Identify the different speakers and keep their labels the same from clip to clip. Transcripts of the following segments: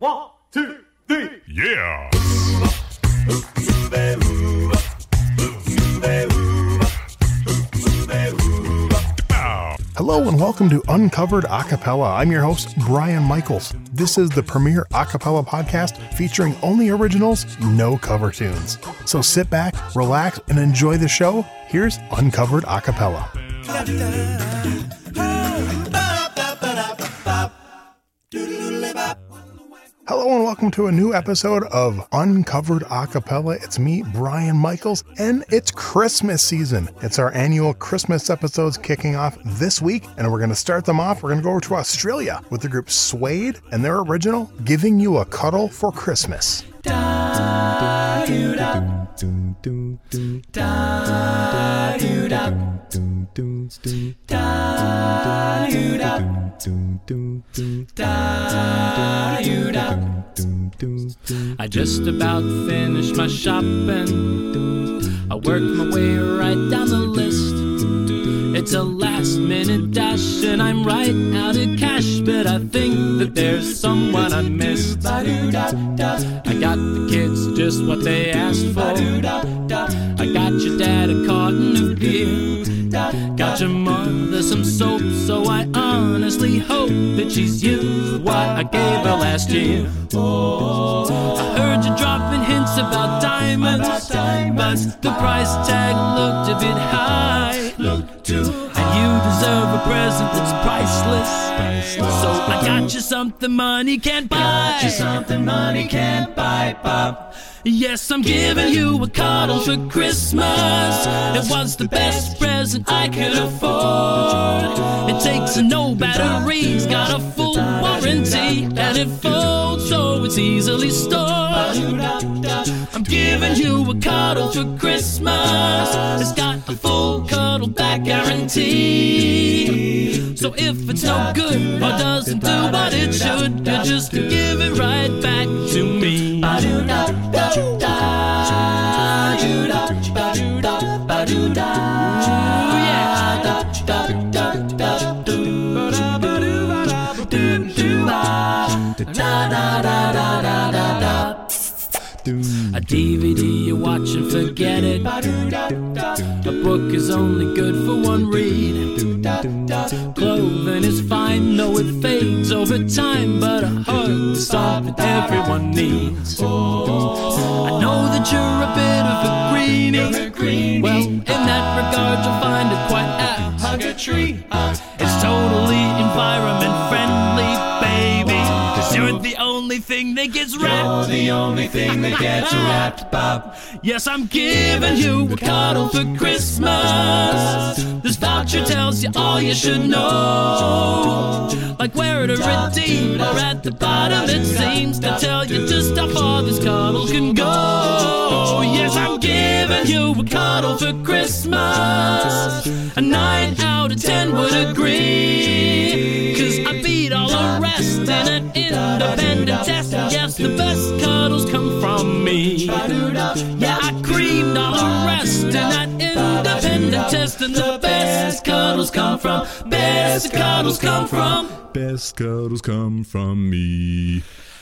Speaker 1: 1, 2, 3.
Speaker 2: Yeah!
Speaker 3: Hello and welcome to Uncovered Acapella. I'm your host, Brian Michaels. This is the premier acapella podcast featuring only originals, no cover tunes. So sit back, relax, and enjoy the show. Here's Uncovered Acapella. Hello and welcome to a new episode of Uncovered Acapella. It's me, Brian Michaels, and it's Christmas season. It's our annual Christmas episodes kicking off this week, and we're going to start them off. We're going to go over to Australia with the group Suede and their original, Giving You a Cuddle for Christmas.
Speaker 4: I just about finished my shopping. I worked my way right down the list. It's a last minute dash and I'm right out of cash, but I think that there's someone I missed. I got the kids just what they asked for. I got your dad a carton of beer. Got your mother some soap, so I honestly hope that she's used what I gave her last year. I heard you dropping hints about diamonds, but the price tag looked a bit high. And you deserve a present that's priceless. So I got you something money can't buy. Pop. Yes, I'm giving you a cuddle for Christmas. It was the best present I could afford. It takes no batteries, got a full warranty, and it folds so it's easily stored. I'm giving you a cuddle for Christmas. It's got a full cuddle back guarantee. So if it's no good or doesn't do what it should, you just give it right back to me. A DVD you watch and forget it. A book is only good for one read. Clothing is fine, though it fades over time, but a hug is something everyone needs. I know that you're a bit of a greenie. Well, in that regard you'll find it quite apt. Hug a tree. It's totally environment friendly, baby, 'cause you're the only thing that gets wrapped. You're the only thing that gets wrapped, Bob. Yes, I'm giving you a cuddle for Christmas. This voucher tells you all you should know, like where to redeem, or at the bottom it seems to tell you just how far this cuddle can go. Yes, I'm giving you a cuddle for Christmas. A 9 out of 10 would agree, 'cause I beat all the rest in an independent test, and yes, the best cuddles come from me. Yeah, I creamed all the rest in that independent test, and the best cuddles come from, best cuddles come from,
Speaker 2: Best cuddles come from me.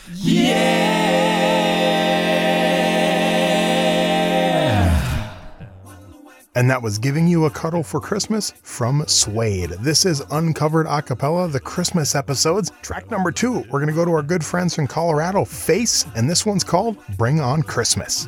Speaker 3: And that was Giving You a Cuddle for Christmas from Suede. This is Uncovered Acapella, the Christmas episodes. Track number 2, we're going to go to our good friends from Colorado, Face, and this one's called Bring On Christmas.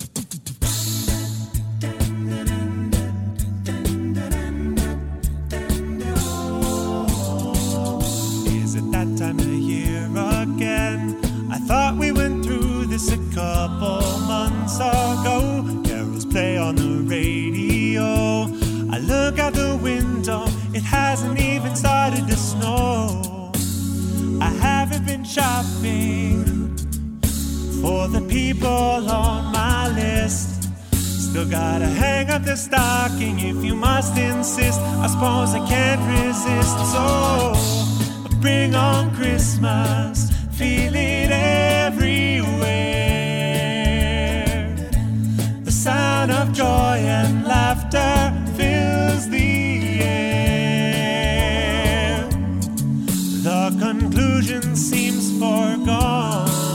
Speaker 5: Is it that time of year again? I thought we went through this a couple months ago. Carols play on the radio. I look out the window, it hasn't even started to snow. I haven't been shopping for the people on my list. Still gotta hang up the stocking if you must insist. I suppose I can't resist. So bring on Christmas, feel it everywhere. The sound of joy and laughter fills the air. The conclusion seems foregone.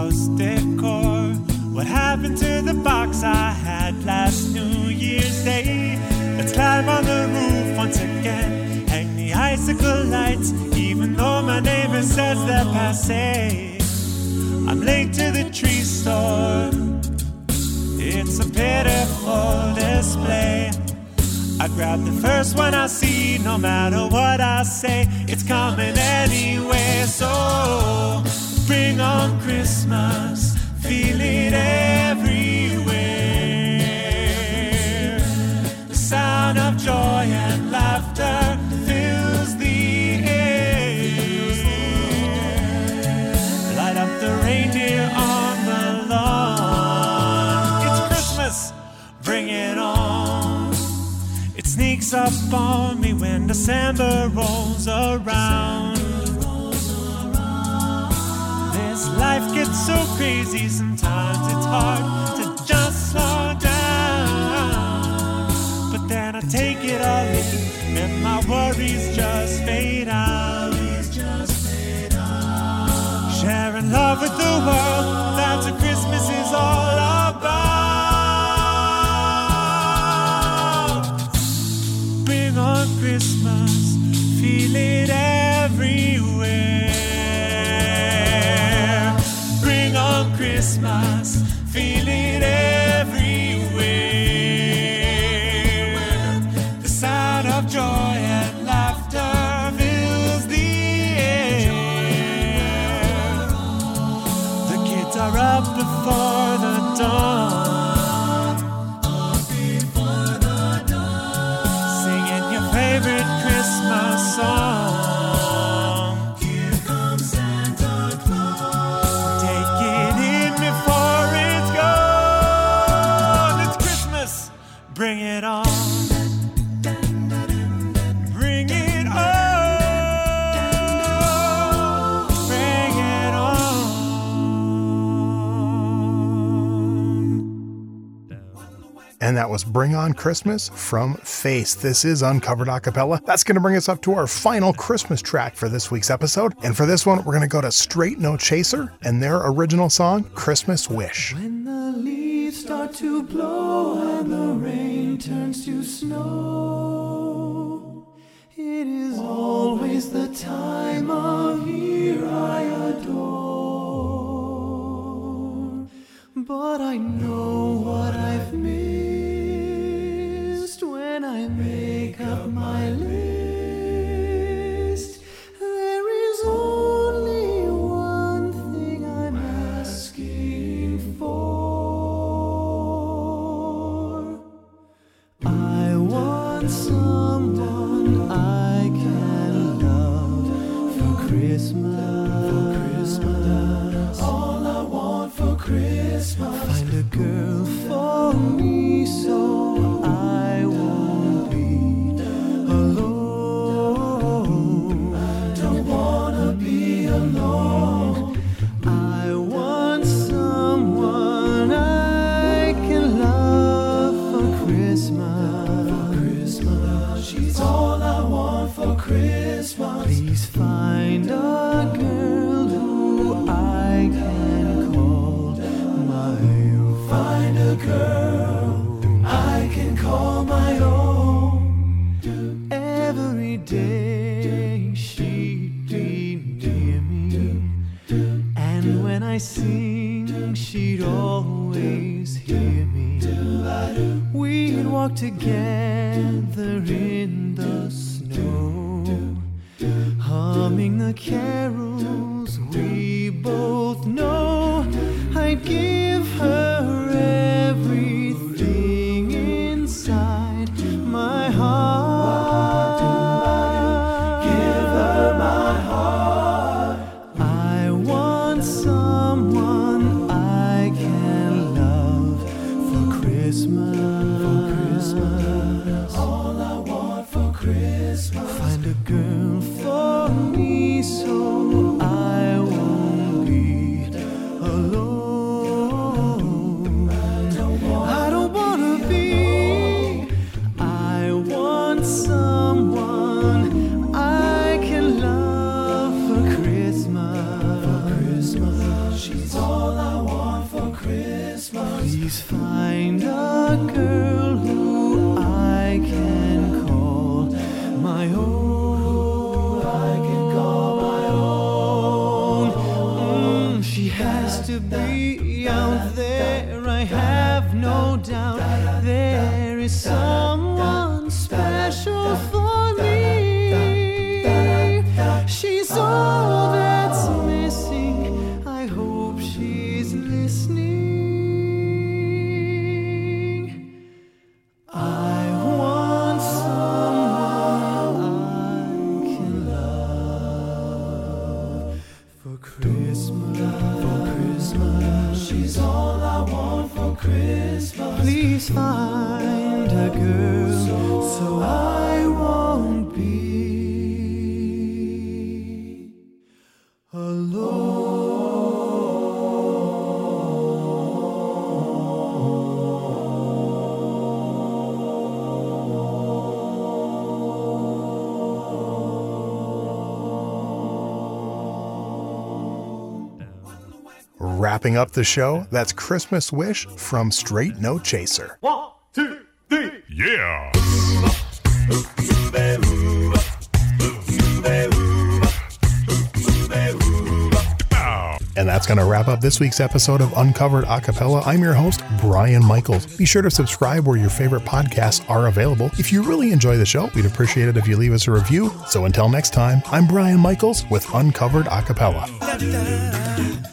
Speaker 5: house decor. What happened to the box I had last New Year's Day? Let's climb on the roof once again, hang the icicle lights, even though my neighbor says they're passé. I'm late to the tree store, it's a pitiful display. I grab the first one I see, no matter what I say, it's coming anyway. So bring on Christmas, feel it everywhere. The sound of joy and laughter fills the air. Light up the reindeer on the lawn. It's Christmas, bring it on. It sneaks up on me when December rolls around. This life gets so crazy, sometimes it's hard to just slow down. But then I take it all in and my worries just fade out. Sharing love with the world, that's what Christmas is all about. Bring on Christmas, feel it everywhere. Bring on Christmas, feel it everywhere. The sound of joy and laughter fills the air. The kids are up before the dawn, singing your favorite Christmas song. Here comes Santa Claus. Take it in before it's gone. It's Christmas, bring it on. Bring it on. Bring it on.
Speaker 3: And that was Bring On Christmas from Face. This is Uncovered Acapella. That's going to bring us up to our final Christmas track for this week's episode. And for this one, we're going to go to Straight No Chaser and their original song, Christmas Wish.
Speaker 4: When the leaves start to blow and the rain turns to snow, it is always the time of year I adore. But I know what I've missed when I make up my list. There is only one thing I'm asking for. I want someone I can love for Christmas. All I want for Christmas. Find a girl for me so I won't be alone. Don't wanna be alone. I want someone I can love for Christmas. She's all I want for Christmas. Please find a girl who I can call my own. Find a girl I can call my own. Every day she'd be near me, and when I sing she'd always hear me. We'd walk together in the snow, humming the carols we both know. I'd give her everything inside my heart. Give her my heart. I want someone I can love for Christmas. All I want for Christmas. Find a girl for me so I Please find a girl who I can call my own. She has to be out there, I have no doubt. There is someone special for me. She's all that's missing. I hope she's listening. I want someone I can love for Christmas. She's all I want for Christmas. Please find a girl so I won't be alone.
Speaker 3: Wrapping up the show, that's Christmas Wish from Straight No Chaser.
Speaker 5: 1, 2, 3.
Speaker 2: Yeah.
Speaker 3: And that's going to wrap up this week's episode of Uncovered Acapella. I'm your host, Brian Michaels. Be sure to subscribe where your favorite podcasts are available. If you really enjoy the show, we'd appreciate it if you leave us a review. So until next time, I'm Brian Michaels with Uncovered Acapella.